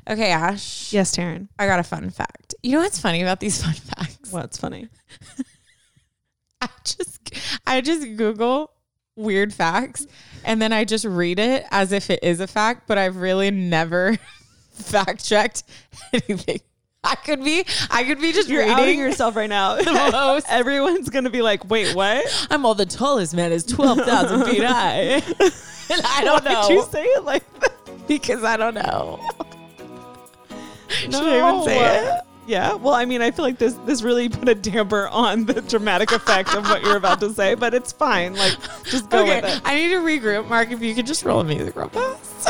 Okay, Ash. Yes, Taryn. I got a fun fact. You know what's funny about these fun facts? What's funny? I just Google weird facts and then I just read it as if it is a fact, but I've really never fact checked anything. I could be just You're reading outing yourself right now. the most. Everyone's gonna be like, "Wait, what?" I'm all the tallest man is 12,000 feet high. And I don't know. Why did you say it like that? Because I don't know. No. Should I even say it? Yeah. Well, I mean, I feel like this really put a damper on the dramatic effect of what you're about to say, but it's fine. Like, just go with it. I need to regroup. Mark, if you could just roll music real fast.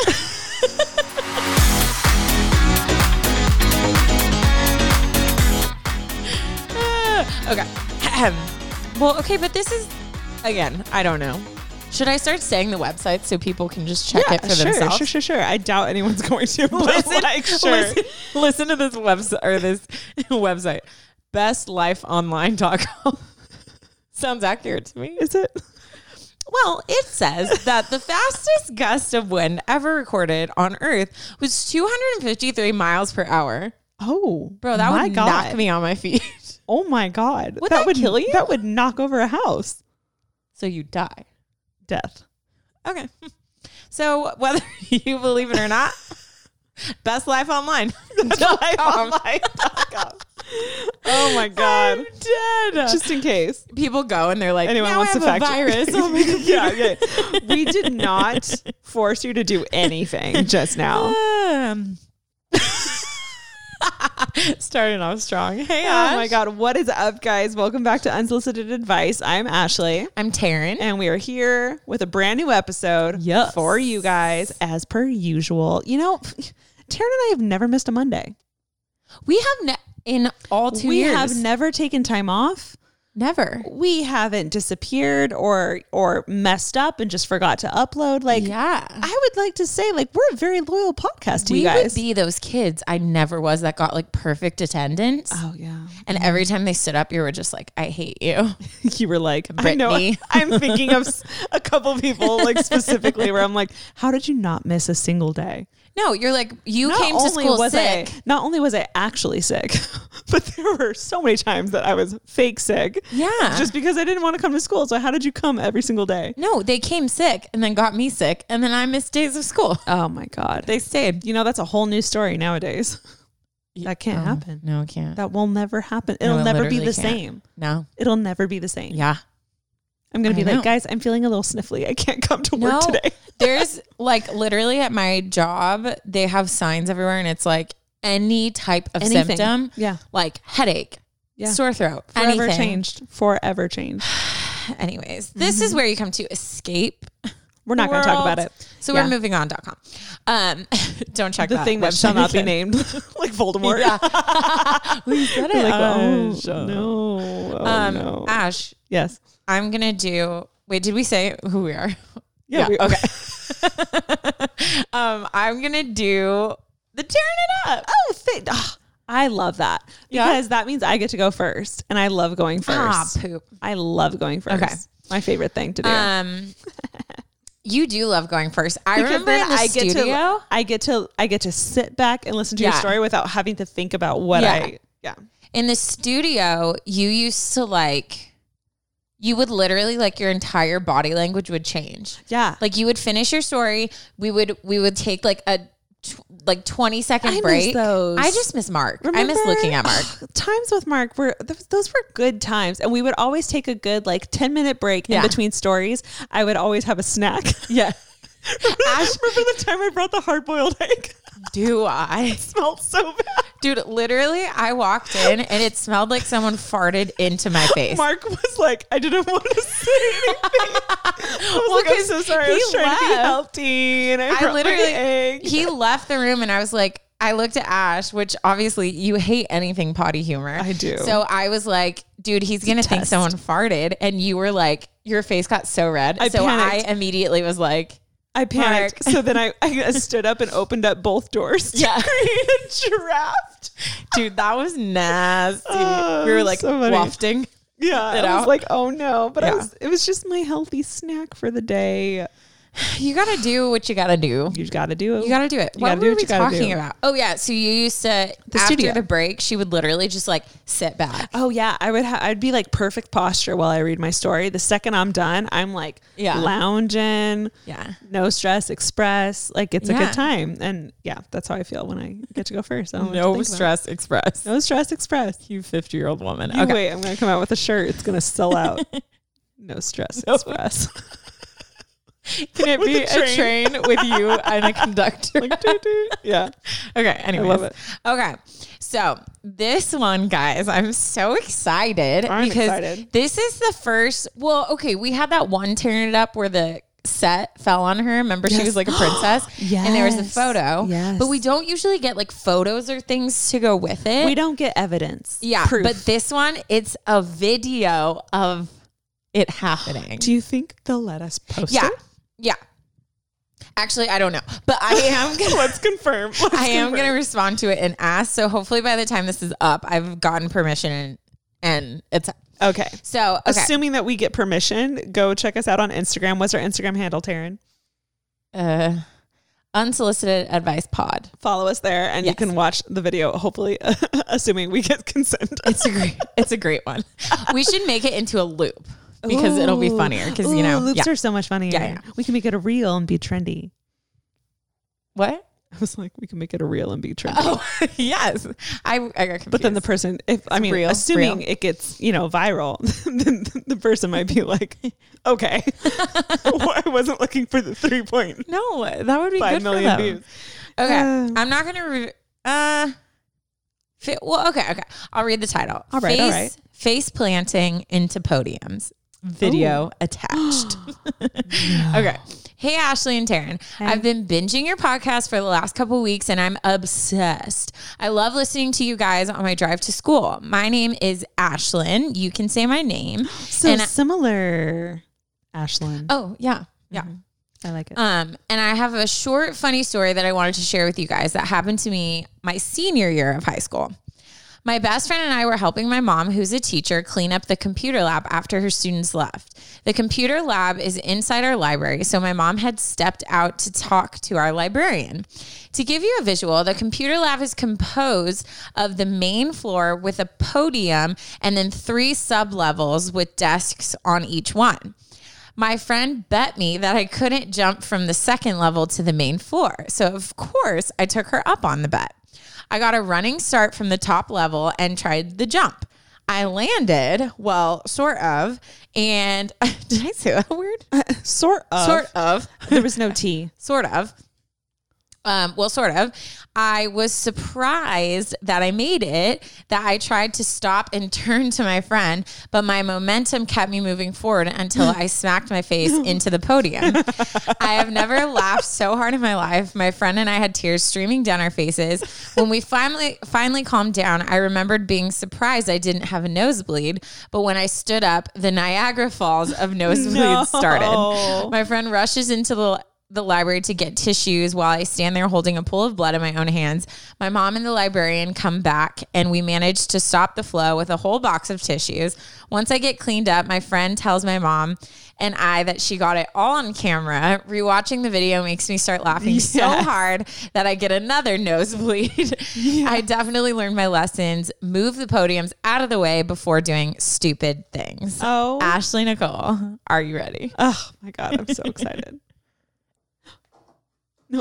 Okay. Well, okay, but this is, again, I don't know. Should I start saying the website so people can just check it for themselves? Sure. I doubt anyone's going to. Listen to this website, bestlifeonline.com. Sounds accurate to me. Is it? Well, it says that the fastest gust of wind ever recorded on Earth was 253 miles per hour. Oh, bro, that would knock me on my feet. Oh my God. Would that kill you? That would knock over a house. So you die. Death. Okay. So whether you believe it or not, Best Life Online. Oh my God. I'm dead. Just in case. People go and they're like, anyone now wants I to have a fact virus. Oh my God. Yeah. We did not force you to do anything just now. Starting off strong. Hey, Ash. Ash. Oh my God. What is up, guys? Welcome back to Unsolicited Advice. I'm Ashley. I'm Taryn. And we are here with a brand new episode for you guys, as per usual. You know, Taryn and I have never missed a Monday. We have in all 2 years. We have never taken time off. Never. We haven't disappeared or messed up and just forgot to upload. Like, yeah. I would like to say, like, we're a very loyal podcast to you guys. We would be those kids I never was that got like perfect attendance. Oh yeah. And every time they stood up, you were just like, I hate you. You were like, Brittany. I know. I'm thinking of a couple people like specifically where I'm like, how did you not miss a single day? No, you're like, you came to school sick. Not only was I actually sick, but there were so many times that I was fake sick. Yeah. Just because I didn't want to come to school. So how did you come every single day? No, they came sick and then got me sick. And then I missed days of school. Oh my God. They stayed. You know, that's a whole new story nowadays. That can't happen. No, it can't. That will never happen. It'll never be the same. No. It'll never be the same. Yeah. I'm going to be like, guys, I'm feeling a little sniffly. I can't come to work today. There's like literally at my job, they have signs everywhere and it's like any type of symptom. Yeah. Like headache, sore throat, Forever anything. changed. Forever changed. Anyways, this is where you come to escape. We're not going to talk about it. So we're moving on.com. Don't check the that thing that shall not be named. Like Voldemort. Yeah. We said it. Like, no. Ash. Yes. I'm going to do, wait, did we say who we are? Yeah. Okay. I'm going to do the tearing it up. Oh, I love that. Because that means I get to go first. And I love going first. Poop. I love going first. Okay. My favorite thing to do. You do love going first. I remember in the studio. I get to sit back and listen to your story without having to think about what In the studio, you used to like, you would literally like your entire body language would change. Yeah. Like you would finish your story. We would take like a 20-second break. Miss those. I just miss Mark. I miss looking at Mark. Times with Mark those were good times. And we would always take a good like 10-minute break in between stories. I would always have a snack. Yeah. Remember the time I brought the hard-boiled egg? Do I? It smelled so bad. Dude, literally, I walked in and it smelled like someone farted into my face. Mark was like, I didn't want to say anything. I was like, I'm so sorry. I was trying to be healthy. And I literally, egg. He left the room and I was like, I looked at Ash, which obviously you hate anything potty humor. I do. So I was like, dude, he's going to think someone farted. And you were like, your face got so red. I immediately was like, I panicked. So then I stood up and opened up both doors to create a giraffe. Dude, that was nasty. We were like so wafting. Yeah. I was like, oh no. But it was just my healthy snack for the day. You got to do what you got to do. You got to do it. You got to do it. What were we talking about? Oh, yeah. So you used to, after the break, she would literally just like sit back. Oh, yeah. I'd be like perfect posture while I read my story. The second I'm done, I'm like lounging. Yeah. No stress, express. Like it's a good time. And yeah, that's how I feel when I get to go first. No stress, express. No stress, express. You 50-year-old woman. Wait, I'm going to come out with a shirt. It's going to sell out. No stress, express. Can it be a train with you and a conductor? Like, yeah. Okay. Anyways. I love it. Okay. So this one, guys, I'm so excited because this is the first. Well, okay. We had that one Tearing It Up where the set fell on her. Remember, she was like a princess. Yes. And there was a photo. Yes. But we don't usually get like photos or things to go with it. We don't get evidence. Yeah. Proof. But this one, it's a video of it happening. Do you think they'll let us post it? Yeah. Actually, I don't know, but I am gonna Let's confirm. I am going to respond to it and ask. So hopefully by the time this is up, I've gotten permission and it's okay. So, assuming that we get permission, go check us out on Instagram. What's our Instagram handle, Taryn? Unsolicited Advice Pod. Follow us there and you can watch the video, hopefully, assuming we get consent. It's a great one. We should make it into a loop. Because it'll be funnier. Because, you know. Loops are so much funnier. Yeah. We can make it a reel and be trendy. What? I was like, we can make it a reel and be trendy. Oh, yes. I got confused. But then the person, assuming it gets, viral, then the person might be like, okay. I wasn't looking for the 3.5 No, that would be good for them. Views. Okay. I'm not going to... okay. I'll read the title. All right. Face planting into podiums. Video attached. Okay. Hey, Ashley and Taryn. Hey. I've been binging your podcast for the last couple weeks and I'm obsessed. I love listening to you guys on my drive to school. My name is Ashlyn. You can say my name. So similar, Ashlyn. Oh, yeah. Yeah. Mm-hmm. I like it. And I have a short, funny story that I wanted to share with you guys that happened to me my senior year of high school. My best friend and I were helping my mom, who's a teacher, clean up the computer lab after her students left. The computer lab is inside our library, so my mom had stepped out to talk to our librarian. To give you a visual, the computer lab is composed of the main floor with a podium and then 3 sub-levels with desks on each one. My friend bet me that I couldn't jump from the second level to the main floor, so of course I took her up on the bet. I got a running start from the top level and tried the jump. I landed, well, sort of, and did I say that word? Sort of. Sort of. There was no T. Sort of. Sort of. I was surprised that I made it, that I tried to stop and turn to my friend, but my momentum kept me moving forward until I smacked my face into the podium. I have never laughed so hard in my life. My friend and I had tears streaming down our faces. When we finally calmed down, I remembered being surprised I didn't have a nosebleed, but when I stood up, the Niagara Falls of nosebleeds started. My friend rushes into the library to get tissues while I stand there holding a pool of blood in my own hands. My mom and the librarian come back and we manage to stop the flow with a whole box of tissues. Once I get cleaned up, my friend tells my mom and I that she got it all on camera. Rewatching the video makes me start laughing so hard that I get another nosebleed. I definitely learned my lessons. Move the podiums out of the way before doing stupid things. Oh, Ashley Nicole, are you ready? Oh my God, I'm so excited. No.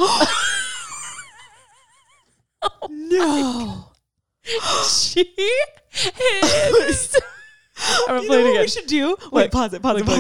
No. She is. I'm gonna play it again. What we should do? Wait, pause it. Pause it.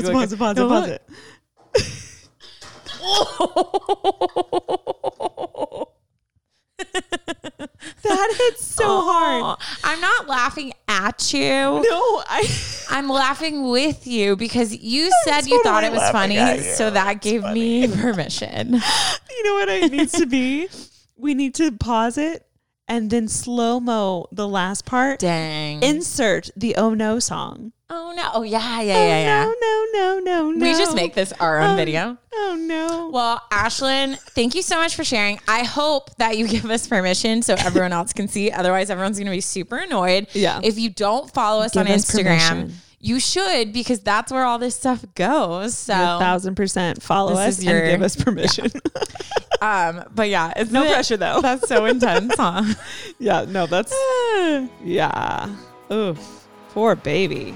That hits so hard. I'm not laughing at you. No, I'm laughing with you because you said you thought it was funny, so that gave me permission. You know what it needs to be? We need to pause it and then slow-mo the last part. Dang. Insert the Oh No song. Oh no. Oh yeah. No. We just make this our own video. Oh no. Well, Ashlyn, thank you so much for sharing. I hope that you give us permission so everyone else can see. Otherwise, everyone's going to be super annoyed. Yeah. If you don't follow us on Instagram, You should, because that's where all this stuff goes. So 1,000% follow us and give us permission. Yeah. But yeah, it's no pressure though. That's so intense, huh? Yeah, no, that's yeah. Oof. Poor baby.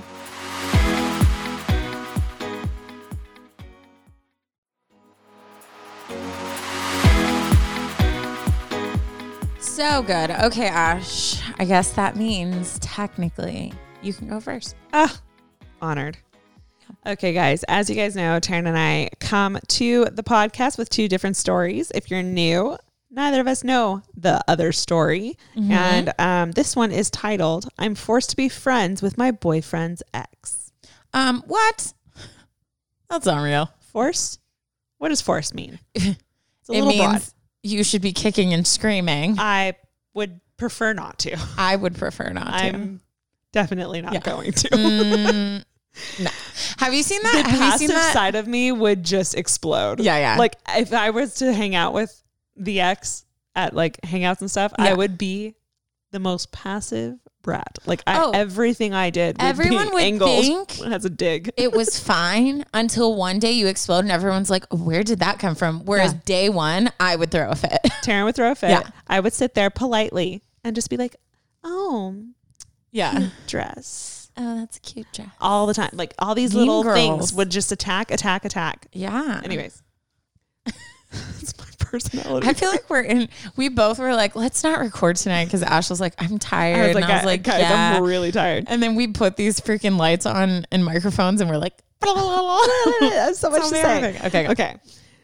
So good. Okay, Ash. I guess that means technically you can go first. Honored. Okay, guys. As you guys know, Taryn and I come to the podcast with 2 different stories. If you're new, neither of us know the other story. And this one is titled, I'm forced to be friends with my boyfriend's ex. What? That's unreal. Forced? What does forced mean? It's a little broad. You should be kicking and screaming. I would prefer not to. I would prefer not to. I'm definitely not going to. No. Have you seen that? The passive side of me would just explode. Yeah. Like if I was to hang out with the ex at like hangouts and stuff, I would be the most passive brat. Like everything I did would everyone be would angled. think It has a dig. It was fine until one day you explode and everyone's like, where did that come from? Whereas day one, I would throw a fit. Taryn would throw a fit. Yeah. I would sit there politely and just be like, oh, yeah, dress. Oh, that's a cute dress. All the time. Like all these Mean little girls. things would just attack. Yeah. Anyways. That's my personality. I feel like we both were like, let's not record tonight because Ash was like, I'm tired. I was like, guys, yeah. I'm really tired. And then we put these freaking lights on and microphones and we're like, that's so much to say. Okay.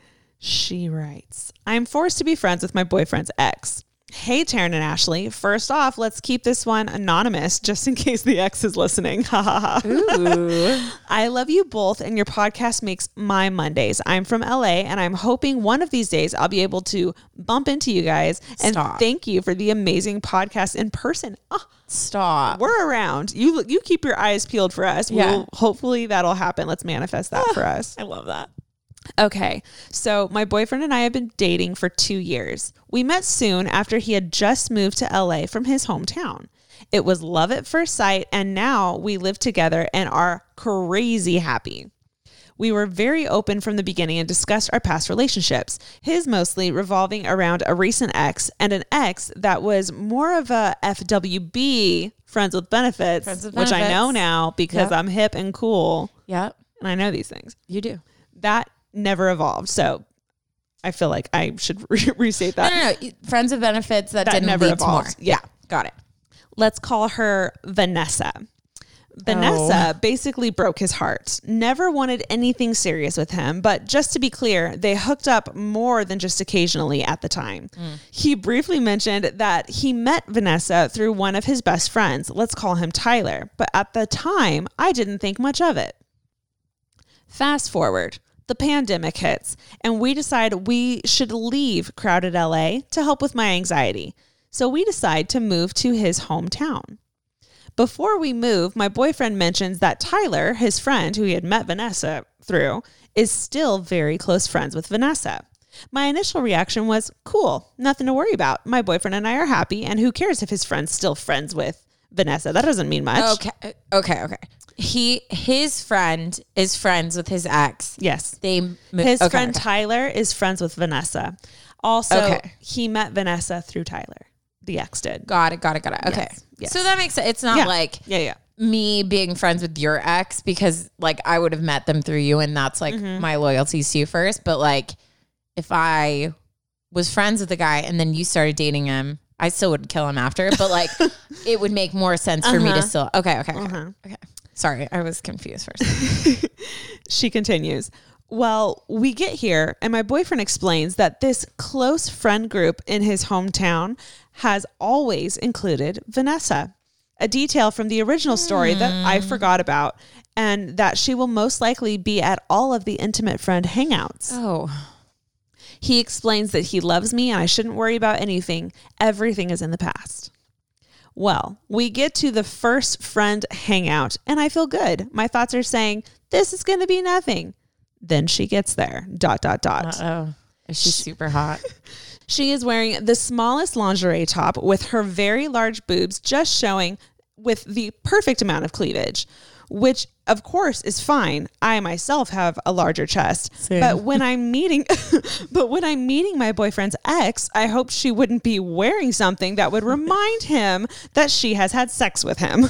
She writes, I'm forced to be friends with my boyfriend's ex. Hey, Taryn and Ashley. First off, let's keep this one anonymous just in case the ex is listening. Ha ha ha. I love you both and your podcast makes my Mondays. I'm from LA and I'm hoping one of these days I'll be able to bump into you guys and thank you for the amazing podcast in person. Stop. We're around. You keep your eyes peeled for us. Yeah. Hopefully that'll happen. Let's manifest that for us. I love that. Okay, so my boyfriend and I have been dating for 2 years. We met soon after he had just moved to LA from his hometown. It was love at first sight, and now we live together and are crazy happy. We were very open from the beginning and discussed our past relationships, his mostly revolving around a recent ex and an ex that was more of a FWB, friends with benefits, which I know now because I'm hip and cool. Yep. And I know these things. You do. That never evolved. So I feel like I should restate that. No. Friends with benefits that didn't never lead evolved. to more. Yeah. Got it. Let's call her Vanessa. Vanessa basically broke his heart. Never wanted anything serious with him, but just to be clear, they hooked up more than just occasionally at the time. He briefly mentioned that he met Vanessa through one of his best friends. Let's call him Tyler. But at the time, I didn't think much of it. Fast forward. The pandemic hits, and we decide we should leave crowded LA to help with my anxiety. So we decide to move to his hometown. Before we move, my boyfriend mentions that Tyler, his friend who he had met Vanessa through, is still very close friends with Vanessa. My initial reaction was, cool, nothing to worry about. My boyfriend and I are happy, and who cares if his friend's still friends with Vanessa? That doesn't mean much. Okay. His friend is friends with his ex. Yes. His friend Tyler is friends with Vanessa. Also, he met Vanessa through Tyler. The ex did. Got it. Okay. Yes. So that makes sense. It's not like me being friends with your ex because like I would have met them through you and that's like my loyalties to you first. But like if I was friends with the guy and then you started dating him, I still would kill him after. But like it would make more sense for me to still. Okay. Sorry, I was confused first. She continues. Well, we get here and my boyfriend explains that this close friend group in his hometown has always included Vanessa, a detail from the original story that I forgot about, and that she will most likely be at all of the intimate friend hangouts. Oh. He explains that he loves me and I shouldn't worry about anything. Everything is in the past. Well, we get to the first friend hangout and I feel good. My thoughts are saying, this is going to be nothing. Then she gets there, ... Uh-oh. Is she super hot? She is wearing the smallest lingerie top with her very large boobs just showing with the perfect amount of cleavage. which of course is fine. I myself have a larger chest, Same. but when I'm meeting my boyfriend's ex, I hoped she wouldn't be wearing something that would remind him that she has had sex with him.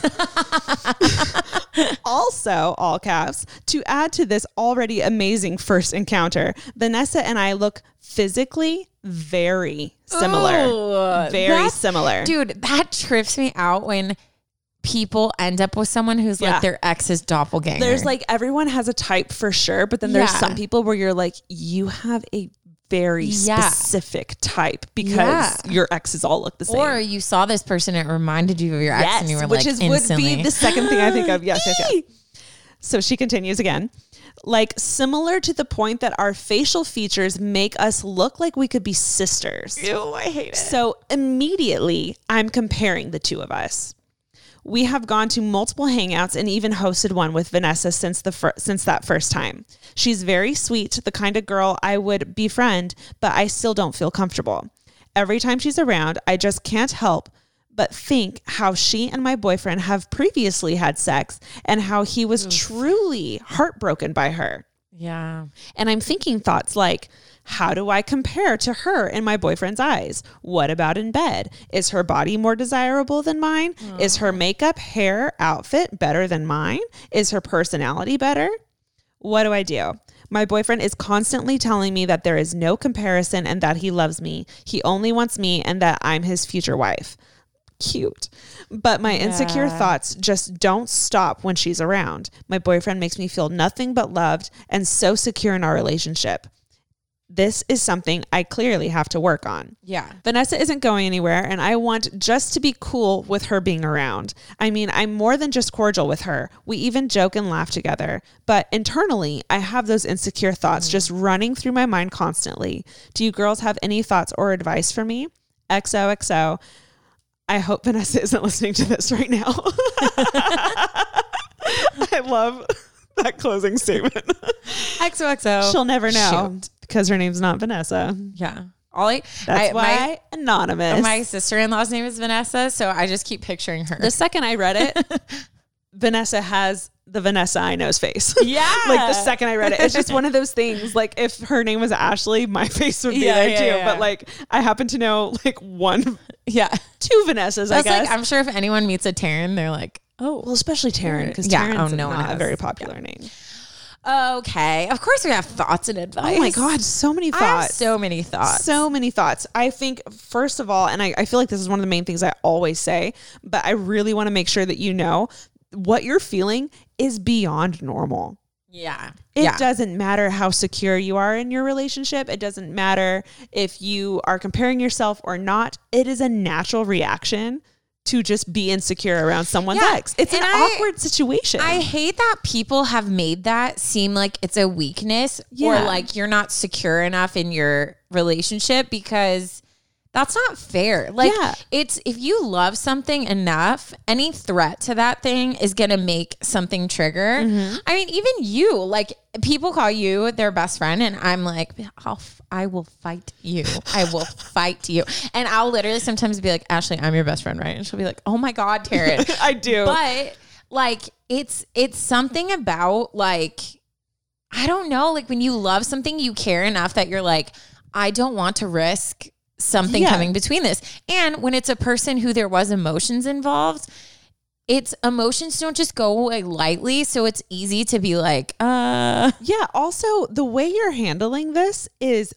Also, all caps, to add to this already amazing first encounter, Vanessa and I look physically very similar. Ooh, Very similar. Dude, that trips me out when people end up with someone who's Yeah. like their ex's doppelganger. There's like, everyone has a type for sure, but then there's Yeah. some people where you're like, you have a very Yeah. specific type because Yeah. your exes all look the same. or you saw this person, it reminded you of your ex, and you were which like, is instantly. would be the second thing I think of. Yes. So she continues again. Like, similar to the point that our facial features make us look like we could be sisters. Ew, I hate it. So immediately I'm comparing the two of us. We have gone to multiple hangouts and even hosted one with Vanessa since that first time. She's very sweet, the kind of girl I would befriend, but I still don't feel comfortable. Every time she's around, I just can't help but think how she and my boyfriend have previously had sex and how he was truly heartbroken by her. Yeah. And I'm thinking thoughts like, how do I compare to her in my boyfriend's eyes? What about in bed? Is her body more desirable than mine? Is her makeup, hair, outfit better than mine? Is her personality better? What do I do? My boyfriend is constantly telling me that there is no comparison and that he loves me. He only wants me and that I'm his future wife. Cute. But my insecure thoughts just don't stop when she's around. My boyfriend makes me feel nothing but loved and so secure in our relationship. This is something I clearly have to work on. Yeah. Vanessa isn't going anywhere, and I want just to be cool with her being around. I mean, I'm more than just cordial with her. We even joke and laugh together. But internally, I have those insecure thoughts just running through my mind constantly. Do you girls have any thoughts or advice for me? XOXO. I hope Vanessa isn't listening to this right now. I love that closing statement. XOXO. She'll never know Shoot. because her name's not Vanessa. Yeah. That's why anonymous. My sister-in-law's name is Vanessa, so I just keep picturing her. The second I read it, Vanessa has the Vanessa I know's face. Yeah. Like the second I read it, it's just one of those things. Like if her name was Ashley, my face would be there too. Yeah. But like I happen to know like Yeah. two Vanessas, I That's guess. like, I'm sure if anyone meets a Taryn, they're like, oh. Well, especially Taryn, because Yeah, Taryn's no one not a has. very popular name. Okay. Of course we have thoughts and advice. Oh my God, so many I have thoughts. so many thoughts. So many thoughts. I think, first of all, and I feel like this is one of the main things I always say, but I really want to make sure that you know what you're feeling is beyond normal. Yeah. It doesn't matter how secure you are in your relationship. It doesn't matter if you are comparing yourself or not. It is a natural reaction to just be insecure around someone's ex. It's an awkward situation. I hate that people have made that seem like it's a weakness or Yeah. like you're not secure enough in your relationship, because that's not fair. Like it's, if you love something enough, any threat to that thing is going to make something trigger. I mean, even you, like people call you their best friend and I'm like, I will fight you. I will fight you. And I'll literally sometimes be like, Ashley, I'm your best friend, right? And she'll be like, oh my God, Taryn. I do. But like, it's something about like, I don't know, like when you love something, you care enough that you're like, I don't want to risk something coming between this. And when it's a person who there was emotions involved, it's emotions don't just go away lightly. So it's easy to be like, Yeah. Also, the way you're handling this is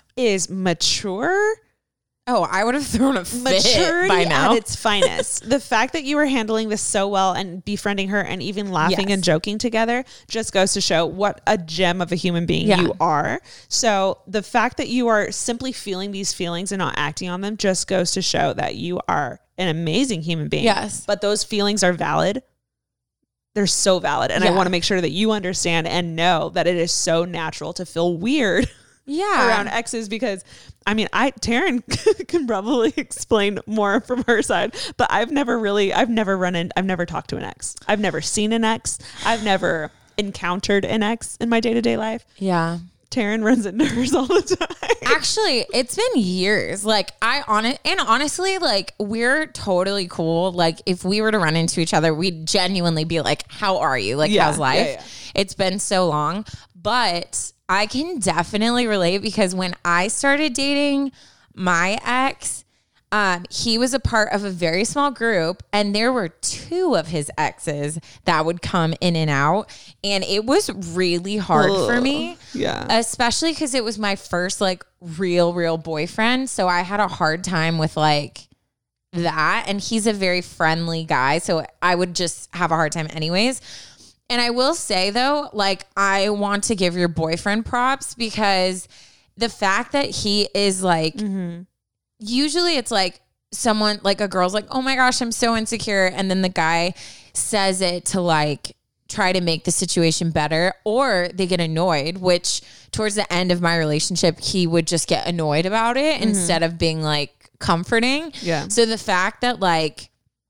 mature. Oh, I would have thrown a fit Maturity by now. at its finest. The fact that you were handling this so well and befriending her and even laughing and joking together just goes to show what a gem of a human being you are. So the fact that you are simply feeling these feelings and not acting on them just goes to show that you are an amazing human being. Yes. But those feelings are valid. They're so valid. And I want to make sure that you understand and know that it is so natural to feel weird around exes, because I mean, Taryn can probably explain more from her side, but I've never talked to an ex. I've never seen an ex. I've never encountered an ex in my day-to-day life. Yeah. Taryn runs into hers all the time. Actually, it's been years. Like honestly, like we're totally cool. Like if we were to run into each other, we'd genuinely be like, how are you? Like how's life? Yeah. It's been so long, but I can definitely relate because when I started dating my ex, he was a part of a very small group and there were 2 of his exes that would come in and out. And it was really hard for me. Yeah. Especially because it was my first like real boyfriend. So I had a hard time with like that. And he's a very friendly guy. So I would just have a hard time anyways. And I will say though, like I want to give your boyfriend props because the fact that he is like, usually it's like someone like a girl's like, oh my gosh, I'm so insecure. And then the guy says it to like try to make the situation better, or they get annoyed, which towards the end of my relationship, he would just get annoyed about it instead of being like comforting. Yeah. So the fact that like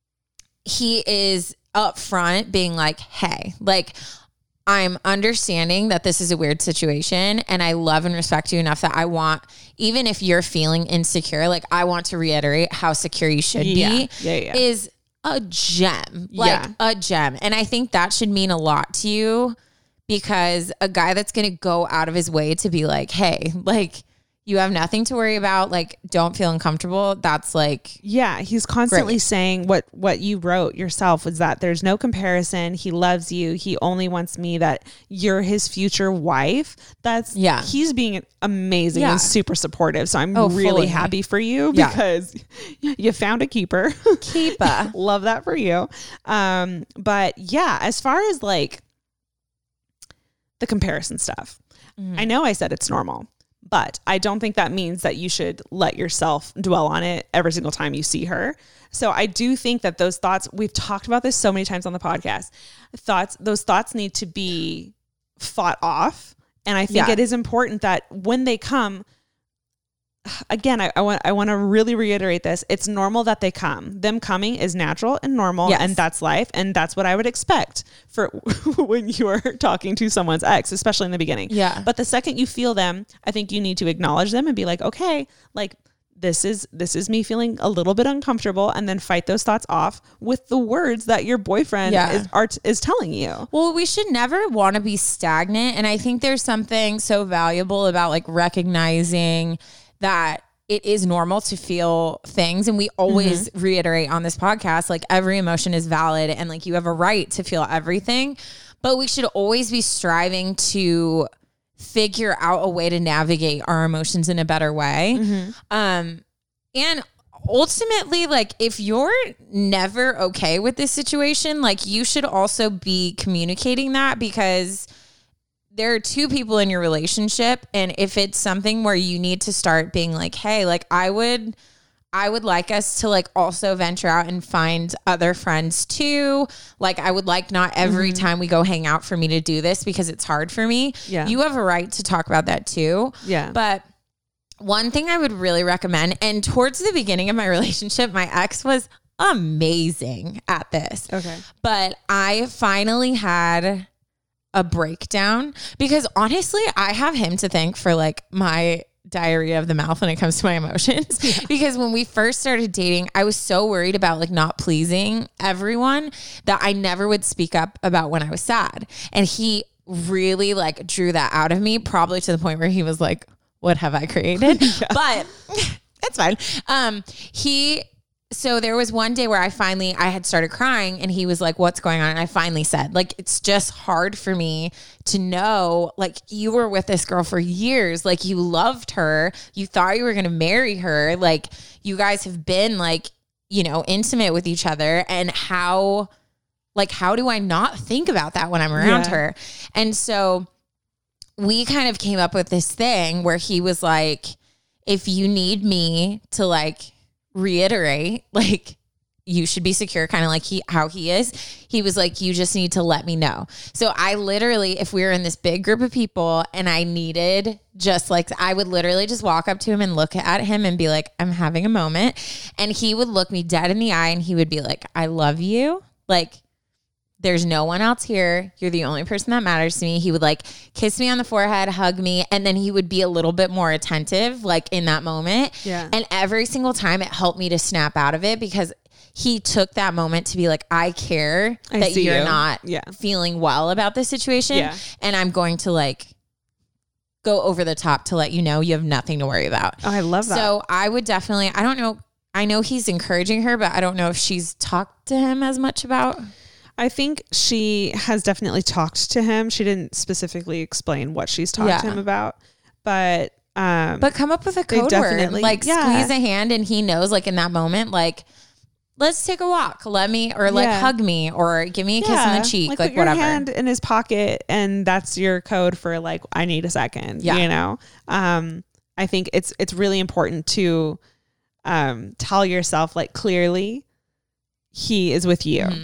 he is up front being like, hey, like I'm understanding that this is a weird situation and I love and respect you enough that I want, even if you're feeling insecure, like I want to reiterate how secure you should be is a gem, like a gem. And I think that should mean a lot to you because a guy that's going to go out of his way to be like, hey, like you have nothing to worry about. Like, don't feel uncomfortable. That's like, yeah, he's constantly saying what you wrote yourself was that there's no comparison. He loves you. He only wants me, that you're his future wife. That's he's being amazing and super supportive. So I'm really happy for you because you found a keeper. Love that for you. But yeah, as far as like the comparison stuff, I know I said it's normal. But I don't think that means that you should let yourself dwell on it every single time you see her. So I do think that those thoughts, we've talked about this so many times on the podcast, those thoughts need to be fought off. And I think it is important that when they come, again, I want to really reiterate this. It's normal that they come. Them coming is natural and normal, and that's life. And that's what I would expect for when you are talking to someone's ex, especially in the beginning. Yeah. But the second you feel them, I think you need to acknowledge them and be like, okay, like this is me feeling a little bit uncomfortable, and then fight those thoughts off with the words that your boyfriend is telling you. Well, we should never want to be stagnant. And I think there's something so valuable about like recognizing that it is normal to feel things. And we always reiterate on this podcast, like every emotion is valid and like you have a right to feel everything, but we should always be striving to figure out a way to navigate our emotions in a better way. And ultimately, like if you're never okay with this situation, like you should also be communicating that, because there are 2 people in your relationship. And if it's something where you need to start being like, hey, like I would like us to like also venture out and find other friends too. Like I would like not every time we go hang out for me to do this because it's hard for me. Yeah. You have a right to talk about that too. Yeah. But one thing I would really recommend, and towards the beginning of my relationship, my ex was amazing at this. Okay. But I finally had a breakdown because honestly, I have him to thank for like my diarrhea of the mouth when it comes to my emotions. Because when we first started dating, I was so worried about like not pleasing everyone that I never would speak up about when I was sad. And he really like drew that out of me, probably to the point where he was like, what have I created? But it's fine. So there was one day where I had started crying and he was like, what's going on? And I finally said, like, it's just hard for me to know, like, you were with this girl for years. Like, you loved her. You thought you were going to marry her. Like, you guys have been like, you know, intimate with each other. And how do I not think about that when I'm around her? And so we kind of came up with this thing where he was like, if you need me to like reiterate, like you should be secure, kind of like how he is. He was like, you just need to let me know. So I literally, if we were in this big group of people and I needed just like, I would literally just walk up to him and look at him and be like, I'm having a moment. And he would look me dead in the eye and he would be like, I love you. Like, there's no one else here. You're the only person that matters to me. He would like kiss me on the forehead, hug me, and then he would be a little bit more attentive like in that moment. Yeah. And every single time it helped me to snap out of it because he took that moment to be like, I care that you're not feeling well about this situation. Yeah. And I'm going to like go over the top to let you know you have nothing to worry about. Oh, I love that. So I would definitely, I don't know. I know he's encouraging her, but I don't know if she's talked to him as much about. I think she has definitely talked to him. She didn't specifically explain what she's talked to him about, but come up with a code word, like squeeze a hand and he knows like in that moment, like, let's take a walk. Let me, or like hug me or give me a kiss on the cheek. Like put whatever. Your hand in his pocket and that's your code for like, I need a second, you know? I think it's really important to tell yourself like clearly he is with you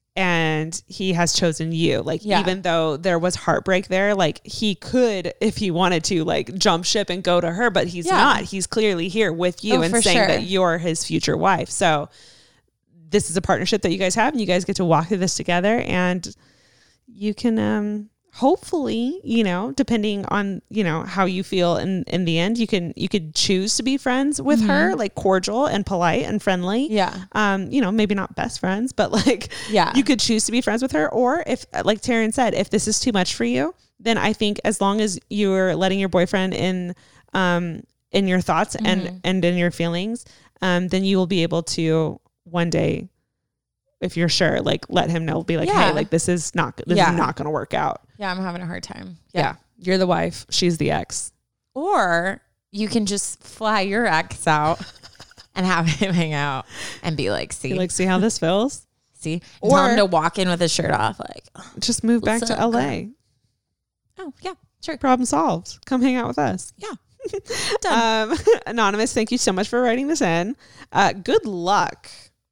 and he has chosen you. Like even though there was heartbreak there, like he could, if he wanted to, like jump ship and go to her, but he's not. He's clearly here with you and saying that you're his future wife. So this is a partnership that you guys have and you guys get to walk through this together and you can hopefully, you know, depending on, you know, how you feel in the end, you could choose to be friends with her, like cordial and polite and friendly. Yeah. You know, maybe not best friends, but like, you could choose to be friends with her. Or if, like Taryn said, if this is too much for you, then I think as long as you're letting your boyfriend in your thoughts and in your feelings, then you will be able to one day, if you're sure, like let him know, be like, hey, like this is not going to work out. Yeah. I'm having a hard time. Yeah. You're the wife. She's the ex. Or you can just fly your ex out and have him hang out and be like, see how this feels. See, or tell him to walk in with his shirt off. Like, just move back to LA. Oh yeah. Sure. Problem solved. Come hang out with us. Yeah. Done. Anonymous, thank you so much for writing this in. Good luck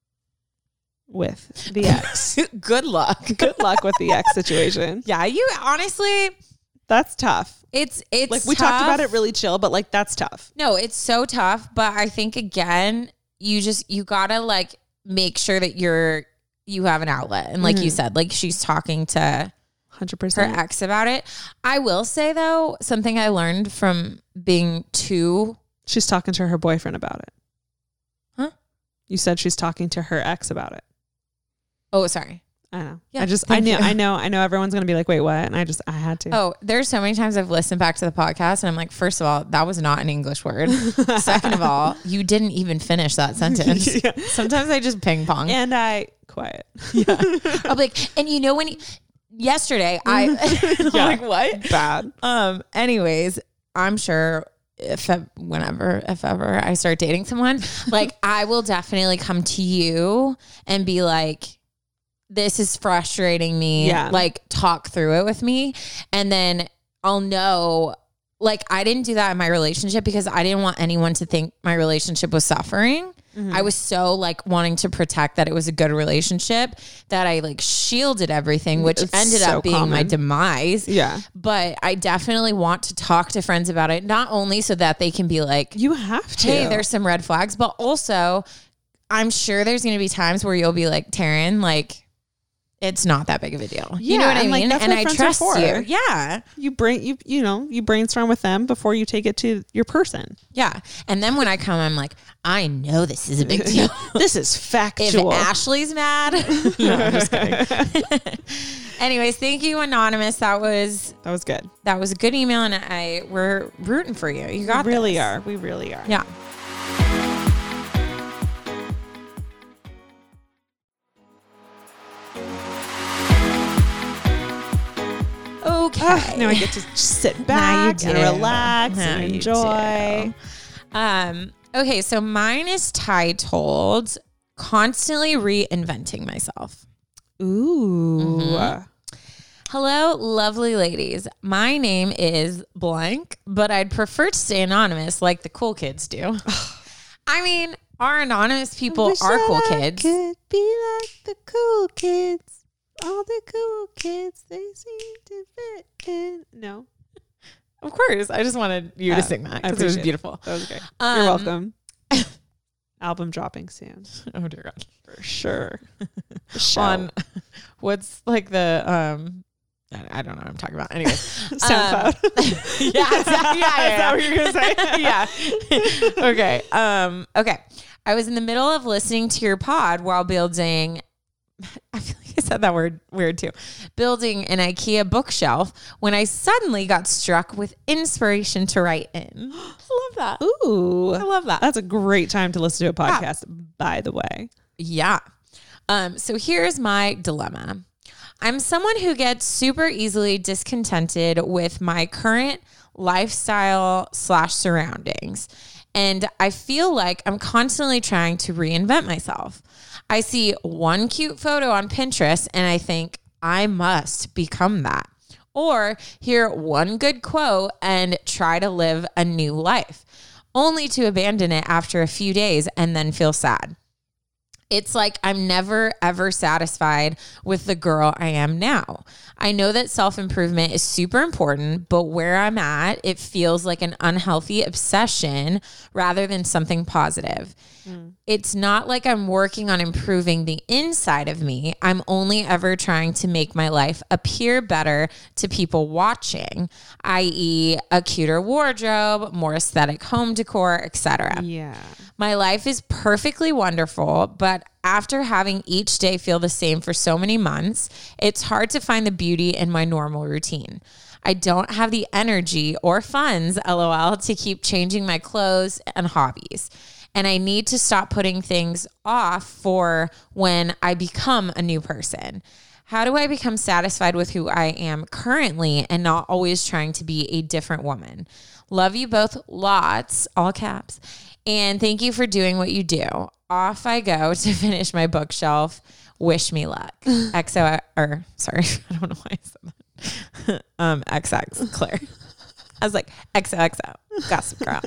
with the ex. Good luck. Good luck with the ex situation. Yeah, you honestly, that's tough. It's like we talked about it really chill, but like that's tough. No, it's so tough. But I think again, you gotta like make sure that you have an outlet. And like you said, like she's talking to 100% her ex about it. I will say though, something I learned from being she's talking to her boyfriend about it. Huh? You said she's talking to her ex about it. Oh, sorry. I know. Yeah, I know everyone's going to be like, wait, what? And I had to. Oh, there's so many times I've listened back to the podcast and I'm like, first of all, that was not an English word. Second of all, you didn't even finish that sentence. Sometimes I just ping pong. And quiet. Yeah. I'll be like, and you know, yesterday I like what? Bad. Anyways, I'm sure if ever I start dating someone, like I will definitely come to you and be like, this is frustrating me. Yeah. Like talk through it with me. And then I'll know, like, I didn't do that in my relationship because I didn't want anyone to think my relationship was suffering. I was so like wanting to protect that it was a good relationship that I like shielded everything, which ended up being my demise. Yeah. But I definitely want to talk to friends about it, not only so that they can be like, you have to, hey, there's some red flags, but also I'm sure there's going to be times where you'll be like, Taryn, like, it's not that big of a deal. Yeah, you know what I mean? Like, and I trust you. Yeah. You brainstorm with them before you take it to your person. Yeah. And then when I come, I'm like, I know this is a big deal. This is factual. If Ashley's mad. No, I'm just kidding. Anyways, thank you, Anonymous. That was good. That was a good email and we're rooting for you. You got We really are. We really are. Yeah. Okay. Now I get to sit back and relax and enjoy. Okay, so mine is titled Constantly Reinventing Myself. Ooh. Mm-hmm. Hello, lovely ladies. My name is blank, but I'd prefer to stay anonymous like the cool kids do. I mean, our anonymous people are cool kids. Could be like the cool kids. All the cool kids, they seem to fit in. No. Of course. I just wanted you to sing that because it was beautiful. That was great. You're welcome. Album dropping soon. Oh, dear God. For sure. On what's like the I don't know what I'm talking about. Anyways, SoundCloud. Yeah. Is that what you're gonna say? Yeah. Okay. Okay. I was in the middle of listening to your pod while building. I feel like I said that word weird too. Building an IKEA bookshelf when I suddenly got struck with inspiration to write in. I love that. Ooh, I love that. That's a great time to listen to a podcast, by the way. Yeah. So here's my dilemma. I'm someone who gets super easily discontented with my current lifestyle / surroundings. And I feel like I'm constantly trying to reinvent myself. I see one cute photo on Pinterest and I think I must become that. Or hear one good quote and try to live a new life, only to abandon it after a few days and then feel sad. It's like I'm never, ever satisfied with the girl I am now. I know that self-improvement is super important, but where I'm at, it feels like an unhealthy obsession rather than something positive. It's not like I'm working on improving the inside of me. I'm only ever trying to make my life appear better to people watching, i.e. a cuter wardrobe, more aesthetic home decor, etc. Yeah. My life is perfectly wonderful, but after having each day feel the same for so many months, it's hard to find the beauty in my normal routine. I don't have the energy or funds, LOL, to keep changing my clothes and hobbies. And I need to stop putting things off for when I become a new person. How do I become satisfied with who I am currently and not always trying to be a different woman? Love you both lots, all caps. And thank you for doing what you do. Off I go to finish my bookshelf. Wish me luck. I don't know why I said that. XX, Claire. I was like, XOXO, Gossip Girl.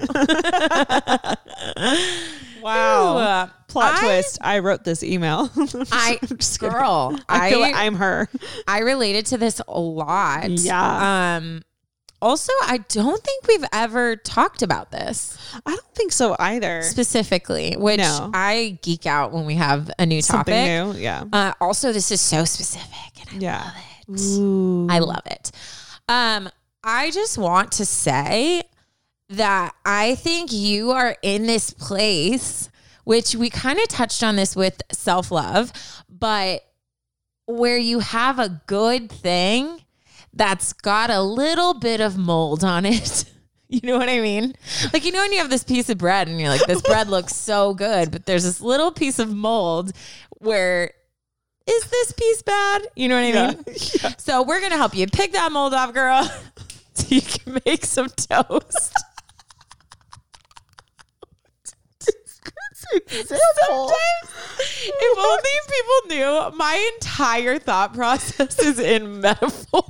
Wow. Plot twist. I wrote this email. I feel like I'm her. I related to this a lot. Yeah. Also, I don't think we've ever talked about this. I don't think so either. Specifically, which I geek out when we have a new topic. Something new, yeah. Also, this is so specific, and I love it. Ooh. I love it. I just want to say that I think you are in this place, which we kind of touched on this with self-love, but where you have a good thing that's got a little bit of mold on it. You know what I mean? Like, you know, when you have this piece of bread and you're like, this bread looks so good, but there's this little piece of mold where, is this piece bad? You know what I mean? Yeah. So we're going to help you pick that mold off, girl, so you can make some toast. Sometimes, if only people knew, my entire thought process is in metaphors.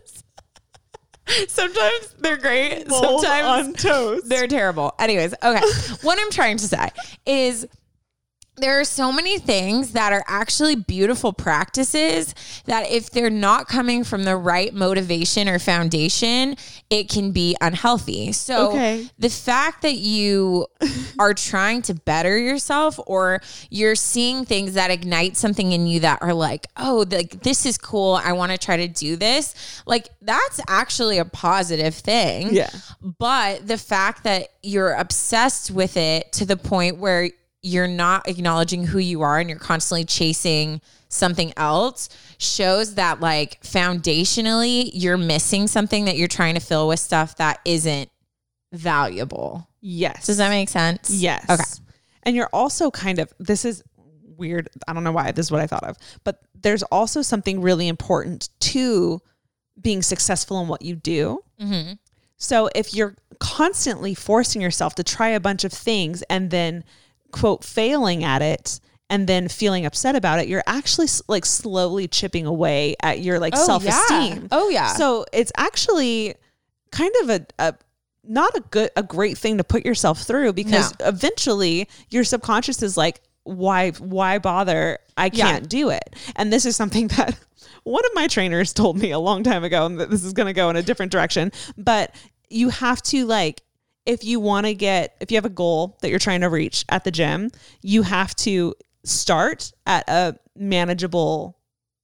Sometimes they're great. Mold sometimes on toast. They're terrible. Anyways, okay. What I'm trying to say is there are so many things that are actually beautiful practices that if they're not coming from the right motivation or foundation, it can be unhealthy. So the fact that you are trying to better yourself, or you're seeing things that ignite something in you that are like, oh, this is cool, I want to try to do this. Like, that's actually a positive thing. Yeah. But the fact that you're obsessed with it to the point where you're not acknowledging who you are and you're constantly chasing something else shows that, like, foundationally you're missing something that you're trying to fill with stuff that isn't valuable. Yes. Does that make sense? Yes. Okay. And you're also kind of, this is weird. I don't know why this is what I thought of, but there's also something really important to being successful in what you do. Mm-hmm. So if you're constantly forcing yourself to try a bunch of things and then, quote, failing at it and then feeling upset about it, you're actually like slowly chipping away at your self-esteem. Oh yeah. So it's actually kind of not a great thing to put yourself through, because eventually your subconscious is like, why bother? I can't do it. And this is something that one of my trainers told me a long time ago, and that this is going to go in a different direction, but you have to, like, if you have a goal that you're trying to reach at the gym, you have to start at a manageable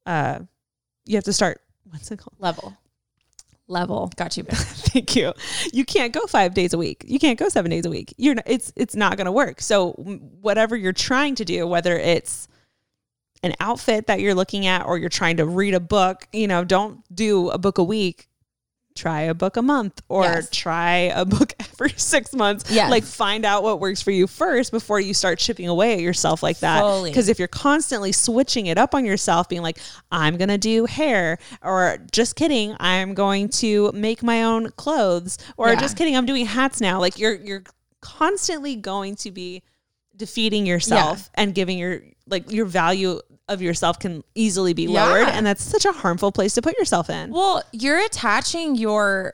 you have to start, what's it called? Level. Got you. Thank you. You can't go 5 days a week. You can't go 7 days a week. You're not, it's not going to work. So whatever you're trying to do, whether it's an outfit that you're looking at or you're trying to read a book, don't do a book a week. Try a book a month or try a book every 6 months. Yes. Like find out what works for you first before you start chipping away at yourself like that. Because if you're constantly switching it up on yourself, being like, I'm going to do hair, or just kidding, I'm going to make my own clothes, or just kidding, I'm doing hats now. Like you're constantly going to be defeating yourself and giving your value of yourself can easily be lowered. And that's such a harmful place to put yourself in. Well, you're attaching your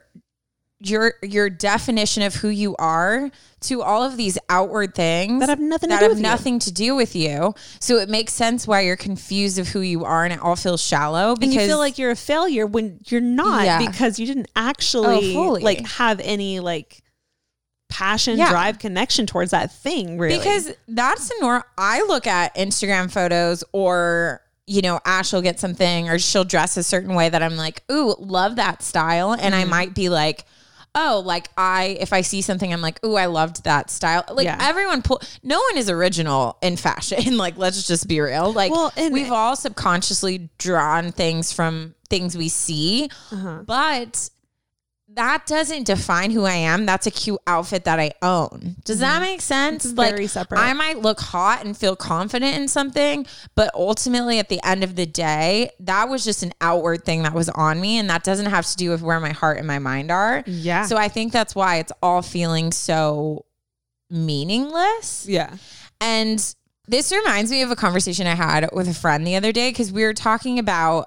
definition of who you are to all of these outward things that have nothing to do with you. So it makes sense why you're confused of who you are and it all feels shallow because and you feel like you're a failure when you're not because you didn't actually have any passion, drive, connection towards that thing, really. Because that's the norm. I look at Instagram photos or, Ash will get something or she'll dress a certain way that I'm like, ooh, love that style. And I might be like, oh, if I see something, I'm like, ooh, I loved that style. No one is original in fashion. Let's just be real. We've all subconsciously drawn things from things we see, but that doesn't define who I am. That's a cute outfit that I own. Does that make sense? It's very separate. I might look hot and feel confident in something, but ultimately at the end of the day, that was just an outward thing that was on me. And that doesn't have to do with where my heart and my mind are. Yeah. So I think that's why it's all feeling so meaningless. Yeah. And this reminds me of a conversation I had with a friend the other day, because we were talking about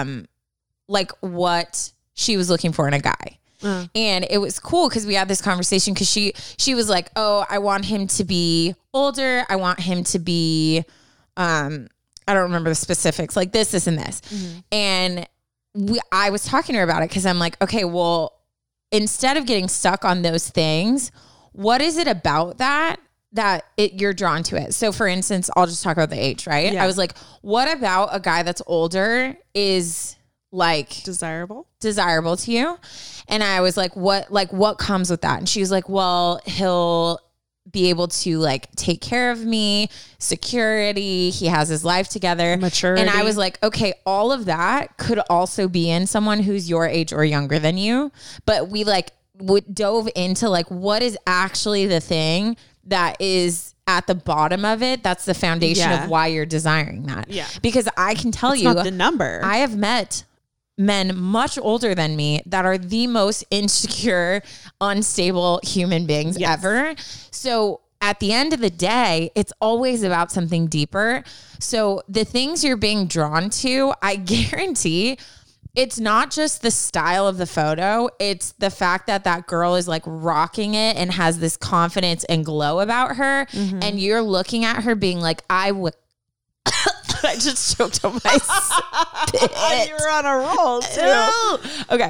what she was looking for in a guy. And it was cool because we had this conversation because she was like, oh, I want him to be older. I want him to be, I don't remember the specifics, like this, and this. And I was talking to her about it because I'm like, okay, well, instead of getting stuck on those things, what is it about that you're drawn to it? So for instance, I'll just talk about the age, right? Yeah. I was like, what about a guy that's older is desirable to you? And I was like, what comes with that? And she was like, well, he'll be able to take care of me, security, he has his life together, maturity. And I was like, okay, all of that could also be in someone who's your age or younger than you. But we dove into what is actually the thing that is at the bottom of it. That's the foundation of why you're desiring that. Yeah. Because I can tell it's you not the number. I have met men much older than me that are the most insecure, unstable human beings ever. So at the end of the day, it's always about something deeper. So the things you're being drawn to, I guarantee it's not just the style of the photo. It's the fact that that girl is rocking it and has this confidence and glow about her. And you're looking at her being like, I would. I just choked on my spit. You were on a roll too. Okay.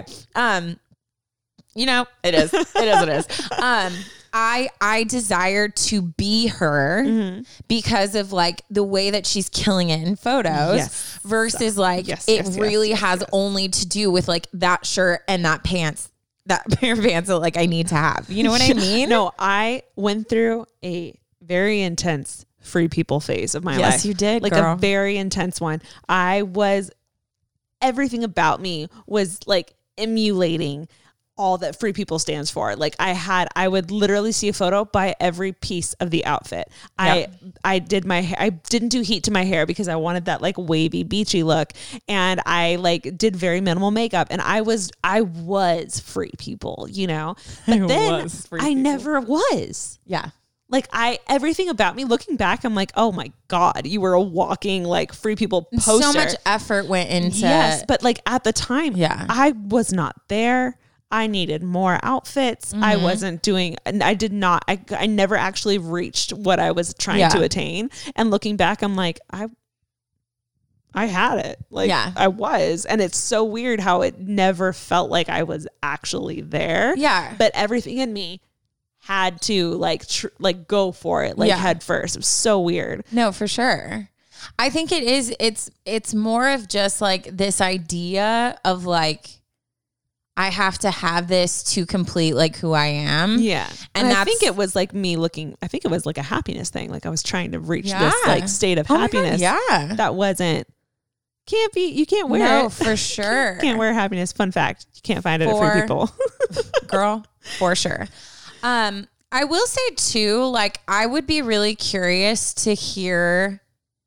It is what it is. I desire to be her because of the way that she's killing it in photos versus it really has only to do with that shirt and that pants, that pair of pants that I need to have. You know what I mean? No, I went through a very intense Free People phase of my life. Yes, you did, girl. A very intense one. Everything about me was emulating all that Free People stands for. I would literally see a photo by every piece of the outfit. Yep. I did my hair. I didn't do heat to my hair because I wanted that wavy beachy look. And I did very minimal makeup, and I was Free People, but then I never was. Yeah. Everything about me looking back, I'm like, oh my God, you were a walking Free People poster. So much effort went into. Yes. But at the time, I was not there. I needed more outfits. I wasn't doing, I never actually reached what I was trying to attain. And looking back, I'm like, I had it. I was. And it's so weird how it never felt like I was actually there. Yeah. But everything in me had to go for it head first. It was so weird. No, for sure. I think it is. It's more of just like this idea of like, I have to have this to complete like who I am. Yeah. And I think it was like I think it was like a happiness thing. Like I was trying to reach this like state of happiness. Yeah. That you can't wear it. No, for sure. You can't wear happiness. Fun fact. You can't find it at Free People. Girl, for sure. I will say too, like I would be really curious to hear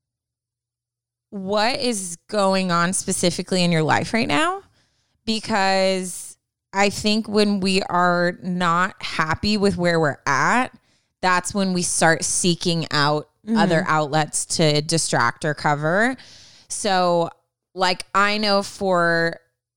what is going on specifically in your life right now. Because I think when we are not happy with where we're at, that's when we start seeking out other outlets to distract or cover. So like, I know for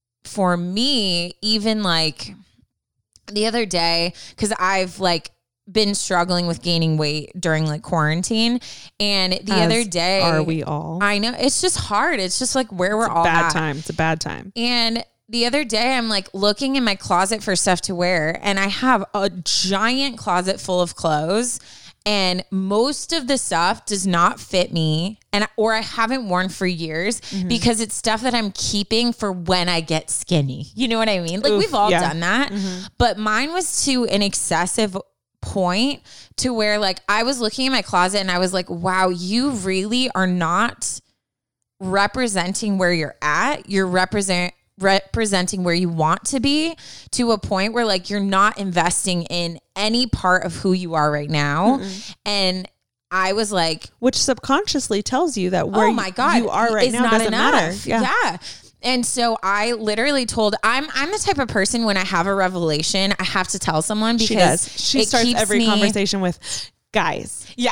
me, even like the other day, cause I've like been struggling with gaining weight during like quarantine. And the other day, are we all? I know it's just hard. It's just like where we're all at. It's a bad time. And the other day, I'm like looking in my closet for stuff to wear, and I have a giant closet full of clothes, and most of the stuff does not fit me, or I haven't worn for years because it's stuff that I'm keeping for when I get skinny. You know what I mean? Like we've all done that, but mine was to an excessive point to where like I was looking in my closet and I was like, wow, you really are not representing where you're at. You're representing where you want to be, to a point where like you're not investing in any part of who you are right now. And I was like, which subconsciously tells you that where you are right now not doesn't enough. matter. Yeah. And so I literally told, I'm the type of person when I have a revelation, I have to tell someone, because she starts every conversation with guys. Yeah.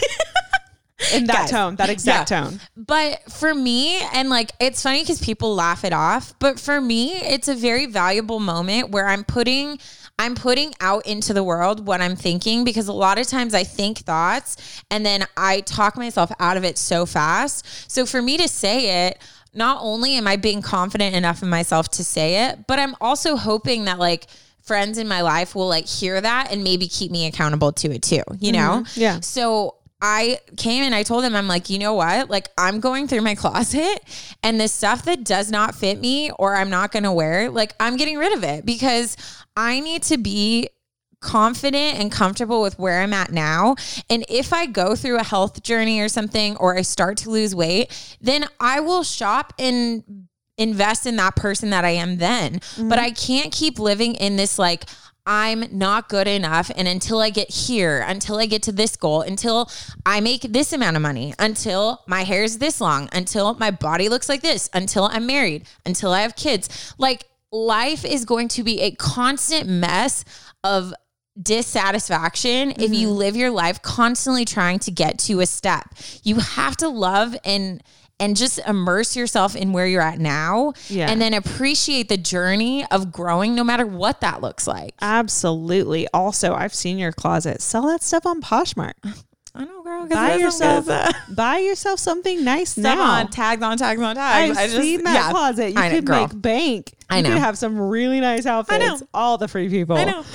In that tone, that exact tone. But for me, and like, it's funny because people laugh it off, but for me, it's a very valuable moment where I'm putting out into the world what I'm thinking, because a lot of times I think thoughts and then I talk myself out of it so fast. So for me to say it, not only am I being confident enough in myself to say it, but I'm also hoping that like friends in my life will like hear that and maybe keep me accountable to it too, you know? Yeah. So I came and I told him, I'm like, you know what? Like I'm going through my closet, and the stuff that does not fit me or I'm not going to wear, like I'm getting rid of it, because I need to be confident and comfortable with where I'm at now. And if I go through a health journey or something, or I start to lose weight, then I will shop and invest in that person that I am then. But I can't keep living in this like, I'm not good enough. And until I get here, until I get to this goal, until I make this amount of money, until my hair is this long, until my body looks like this, until I'm married, until I have kids, like life is going to be a constant mess of dissatisfaction if you live your life constantly trying to get to a step. You have to love and just immerse yourself in where you're at now, and then appreciate the journey of growing, no matter what that looks like. Absolutely. Also, I've seen your closet. Sell that stuff on Poshmark. I know, girl. Buy yourself something nice now. Tags on tags. I've seen that closet. You could make bank. You could have some really nice outfits. I know. All the free people. I know.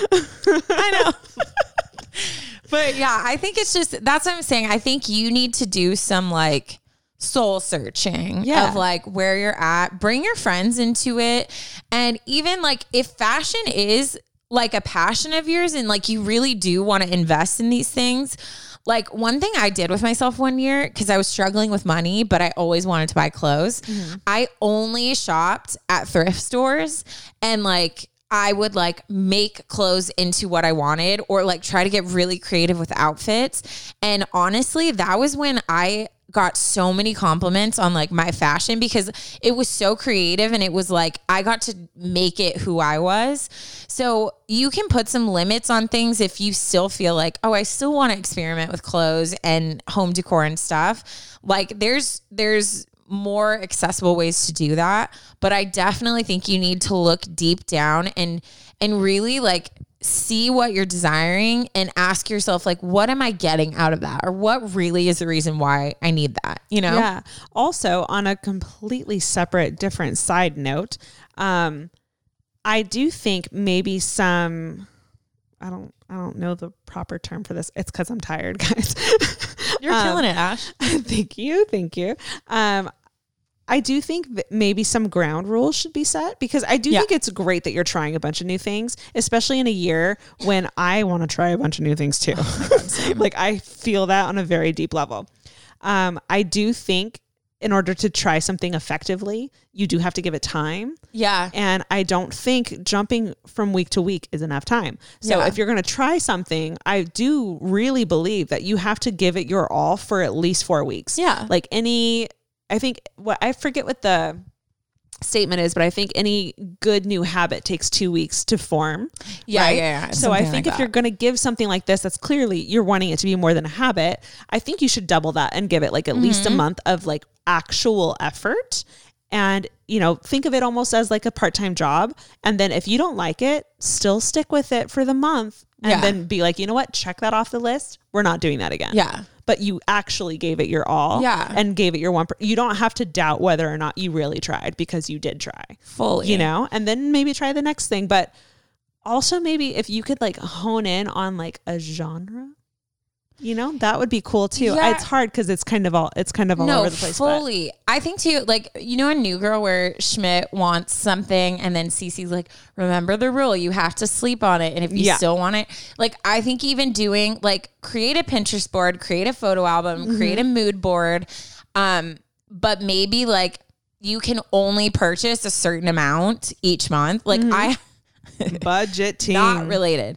But yeah, I think it's just, that's what I'm saying. I think you need to do some like soul searching of like where you're at. Bring your friends into it. And even like if fashion is like a passion of yours and like you really do want to invest in these things, like one thing I did with myself one year, because I was struggling with money, but I always wanted to buy clothes. I only shopped at thrift stores, and like I would like make clothes into what I wanted, or like try to get really creative with outfits. And honestly, that was when I got so many compliments on like my fashion, because it was so creative and it was like I got to make it who I was. So you can put some limits on things if you still feel like, oh, I still want to experiment with clothes and home decor and stuff. Like there's more accessible ways to do that, but I definitely think you need to look deep down and really like see what you're desiring and ask yourself, like, what am I getting out of that? Or what really is the reason why I need that? You know? Yeah. Also, on a completely separate, different side note, I do think maybe some, I don't know the proper term for this. It's because I'm tired, guys. You're killing it, Ash. Thank you. I do think that maybe some ground rules should be set, because I do think it's great that you're trying a bunch of new things, especially in a year when I want to try a bunch of new things too. Oh my God, same. Like, I feel that on a very deep level. I do think in order to try something effectively, you do have to give it time. Yeah. And I don't think jumping from week to week is enough time. So if you're going to try something, I do really believe that you have to give it your all for at least 4 weeks. Yeah. Like I forget what the statement is, but I think any good new habit takes 2 weeks to form. Yeah. Right? Yeah. So I think if you're going to give something like this, that's clearly you're wanting it to be more than a habit. I think you should double that and give it like at least a month of like actual effort. And, think of it almost as like a part-time job. And then if you don't like it, still stick with it for the month and then be like, you know what? Check that off the list. We're not doing that again. Yeah. But you actually gave it your all. Yeah. And gave it your one. You don't have to doubt whether or not you really tried, because you did try. Fully. And then maybe try the next thing. But also maybe if you could like hone in on like a genre, that would be cool too. Yeah. It's hard because it's kind of all over the place. Fully. I think too, like, a New Girl where Schmidt wants something and then Cece's like, remember the rule, you have to sleep on it. And if you still want it, like, I think even doing like, create a Pinterest board, create a photo album, create a mood board. But maybe like you can only purchase a certain amount each month. Like budgeting, not related.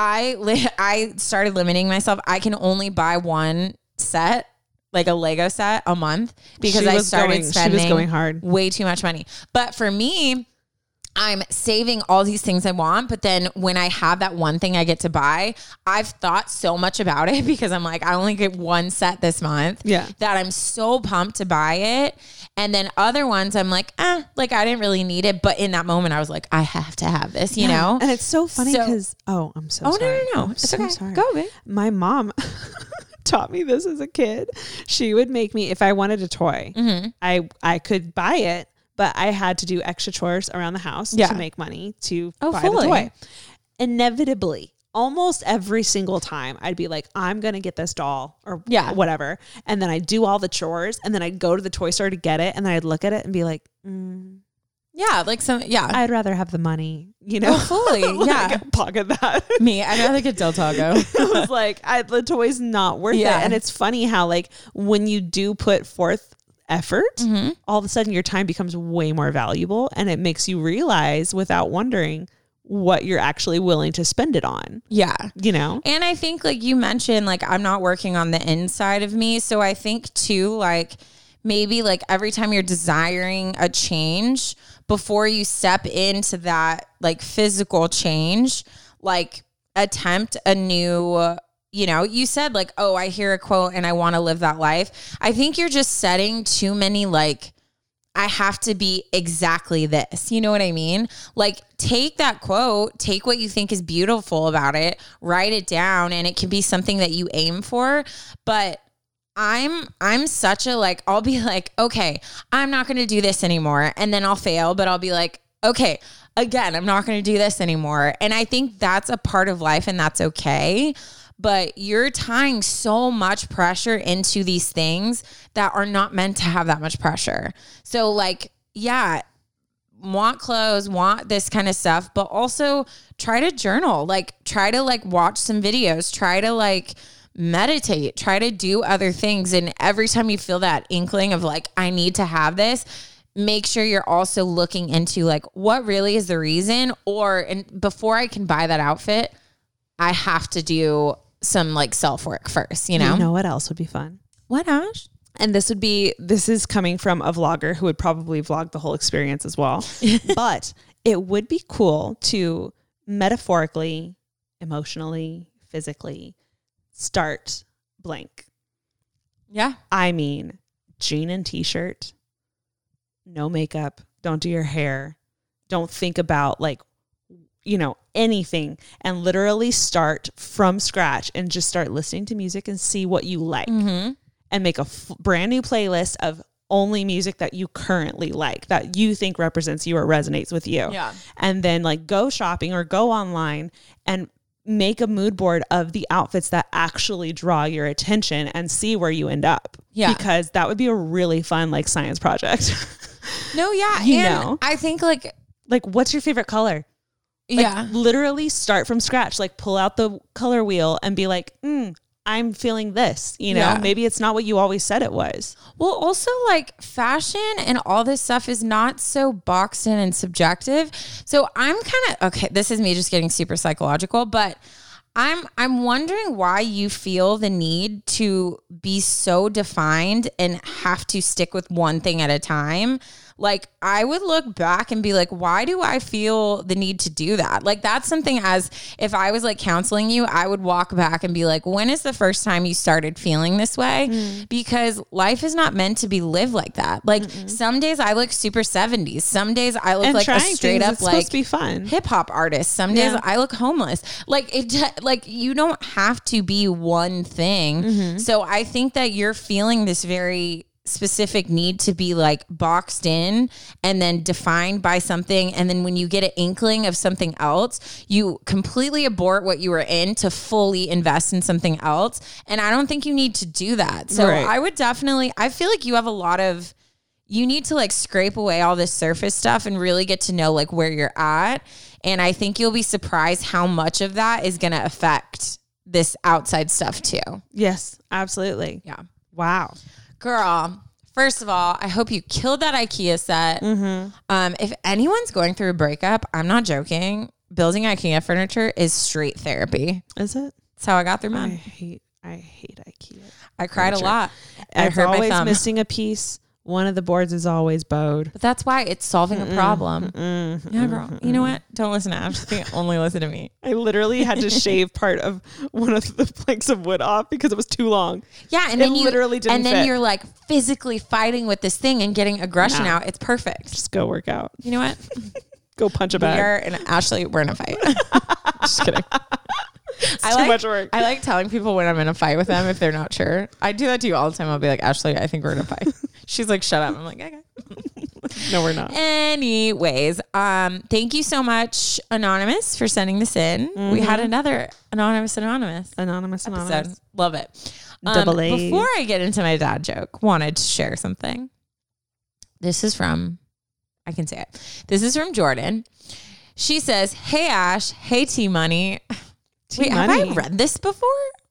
I started limiting myself. I can only buy one set, like a Lego set, a month, because I started spending going hard. Way too much money. But for me, I'm saving all these things I want, but then when I have that one thing I get to buy, I've thought so much about it, because I'm like, I only get one set this month. Yeah. That I'm so pumped to buy it. And then other ones I'm like, like I didn't really need it. But in that moment I was like, I have to have this, you know? And it's so funny because, I'm so sorry. No. It's so okay. sorry. Go, babe. My mom taught me this as a kid. She would make me, if I wanted a toy, I could buy it, but I had to do extra chores around the house to make money to buy the toy. Inevitably, almost every single time I'd be like, I'm going to get this doll or whatever. And then I'd do all the chores, and then I'd go to the toy store to get it. And then I'd look at it and be like, I'd rather have the money, fully. like, pocket that. Me, I'd rather get Del Taco. I was like, the toy's not worth it. And it's funny how like when you do put forth effort, all of a sudden your time becomes way more valuable, and it makes you realize without wondering what you're actually willing to spend it on. Yeah. And I think like you mentioned, like I'm not working on the inside of me. So I think too, like maybe like every time you're desiring a change, before you step into that like physical change, like attempt a new, you said like, oh, I hear a quote and I want to live that life. I think you're just setting too many like, I have to be exactly this. You know what I mean? Like take that quote, take what you think is beautiful about it, write it down, and it can be something that you aim for. But I'm such a like, I'll be like, okay, I'm not going to do this anymore. And then I'll fail, but I'll be like, okay, again, I'm not going to do this anymore. And I think that's a part of life, and that's okay. But you're tying so much pressure into these things that are not meant to have that much pressure. So like, want clothes, want this kind of stuff, but also try to journal, like try to like watch some videos, try to like meditate, try to do other things. And every time you feel that inkling of like, I need to have this, make sure you're also looking into like, what really is the reason? And before I can buy that outfit, I have to do some like self-work first, You know what else would be fun? What, Ash? And this is coming from a vlogger who would probably vlog the whole experience as well. But it would be cool to metaphorically, emotionally, physically start blank. Yeah. I mean, jean and t-shirt, no makeup, don't do your hair, don't think about like, anything, and literally start from scratch and just start listening to music and see what you like, and make a brand new playlist of only music that you currently like, that you think represents you or resonates with you. Yeah. And then like go shopping or go online and make a mood board of the outfits that actually draw your attention and see where you end up. Yeah. Because that would be a really fun like science project. No, yeah. You and know. I think like what's your favorite color? Like, literally start from scratch. Like pull out the color wheel and be like, I'm feeling this, you know, Yeah. maybe it's not what you always said it was. Well, also like fashion and all this stuff is not so boxed in and subjective. So I'm kind of, okay, this is me just getting super psychological, but I'm wondering why you feel the need to be so defined and have to stick with one thing at a time. Like I would look back and be like, why do I feel the need to do that? Like that's something, as if I was like counseling you, I would walk back and be like, when is the first time you started feeling this way? Because life is not meant to be lived like that. Like some days I look super 70s. Some days I look like a straight up like be fun. hip hop artist. Some days I look homeless. Like like you don't have to be one thing. So I think that you're feeling this very specific need to be like boxed in and then defined by something, and then when you get an inkling of something else, you completely abort what you were in to fully invest in something else. And I don't think you need to do that. So I would definitely, I feel like you have a lot of, you need to like scrape away all this surface stuff and really get to know like where you're at. And I think you'll be surprised how much of that is going to affect this outside stuff too. Yes, absolutely. Yeah. Wow. Girl, first of all, I hope you killed that IKEA set. If anyone's going through a breakup, I'm not joking. Building IKEA furniture is straight therapy. Is it? That's how I got through I mine. hate IKEA. I cried furniture. a lot. I It's hurt my always thumb. missing a piece. One of the boards is always bowed. But that's why it's solving a problem. Yeah, girl. You know what? Don't listen to Ashley. Only listen to me. I literally had to shave part of one of the planks of wood off because it was too long. Yeah, and It then you literally didn't and then fit. you're like physically fighting with this thing and getting aggression out. It's perfect. Just go work out. You know what? Go punch a We bag. are, and Ashley, we're in a fight. Just kidding. It's too much work. I like telling people when I'm in a fight with them if they're not sure. I do that to you all the time. I'll be like, Ashley, I think we're in a fight. She's like, shut up. I'm like, okay. No, we're not. Anyways, thank you so much, Anonymous, for sending this in. We had another Anonymous episode. Love it. Double A's. Before I get into my dad joke, wanted to share something. This is from, I can say it. This is from Jordan. She says, hey, Ash. Hey, T-Money. Wait, have I read this before?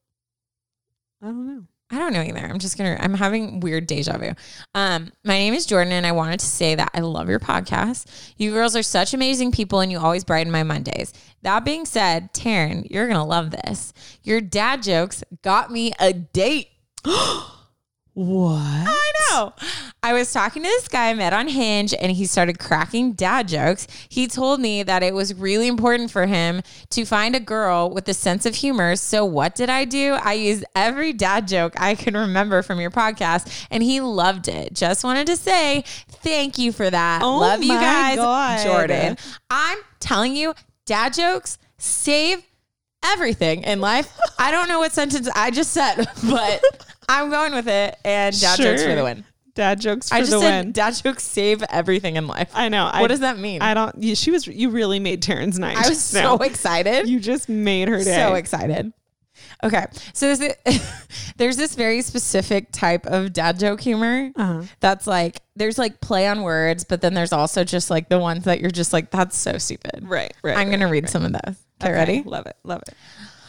I don't know. I don't know either. I'm having weird deja vu. My name is Jordan, and I wanted to say that I love your podcast. You girls are such amazing people, and you always brighten my Mondays. That being said, Taryn, you're going to love this. Your dad jokes got me a date. What? I know. I was talking to this guy I met on Hinge, and he started cracking dad jokes. He told me that it was really important for him to find a girl with a sense of humor. So what did I do? I used every dad joke I can remember from your podcast, and he loved it. Just wanted to say thank you for that. Oh Love you my guys, God. Jordan. I'm telling you, dad jokes save everything in life. I don't know what sentence I just said, but I'm going with it. And dad jokes for the win. Dad jokes for I just the said win. dad jokes save everything in life. I know. What does that mean? I don't. You really made Taryn's night. I was so excited. You just made her day. So excited. Okay. So there's this very specific type of dad joke humor that's like, there's like play on words, but then there's also just like the ones that you're just like, that's so stupid. Right. I'm going to read some of those. Okay, ready? Love it. Love it.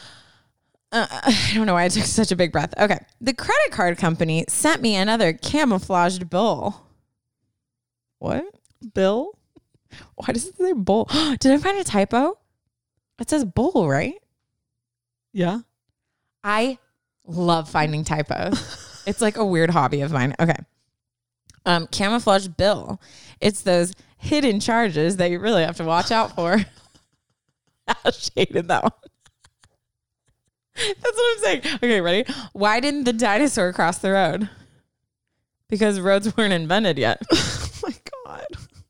I don't know why I took such a big breath. Okay. The credit card company sent me another camouflaged bill. What? Bill? Why does it say bull? Did I find a typo? It says bull, right? Yeah. I love finding typos. It's like a weird hobby of mine. Okay. Camouflage bill. It's those hidden charges that you really have to watch out for. I hated that one. That's what I'm saying. Okay, ready? Why didn't the dinosaur cross the road? Because roads weren't invented yet. Oh my God.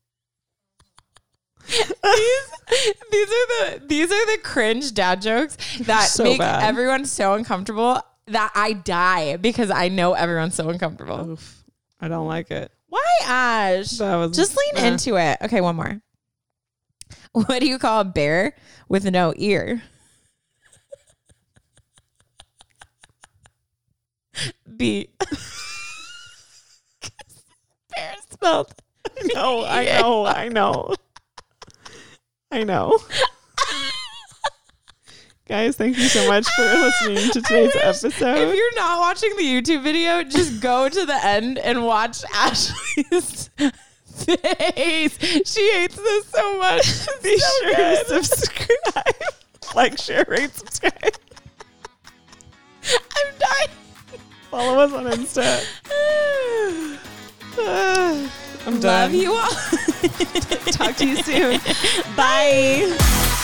These are the cringe dad jokes that So make bad. everyone so uncomfortable that I die because I know everyone's so uncomfortable. Oof. I don't like it. Why, Ash? That was Just lean into it. Okay, one more. What do you call a bear with no ear? B. Pear spelled. I know. Guys, thank you so much for listening to today's episode. If you're not watching the YouTube video, just go to the end and watch Ashley's face. She hates this so much. Be sure to subscribe. Like, share, rate, subscribe. I'm dying. Follow us on Insta. I'm done. Love you all. Talk to you soon. Bye.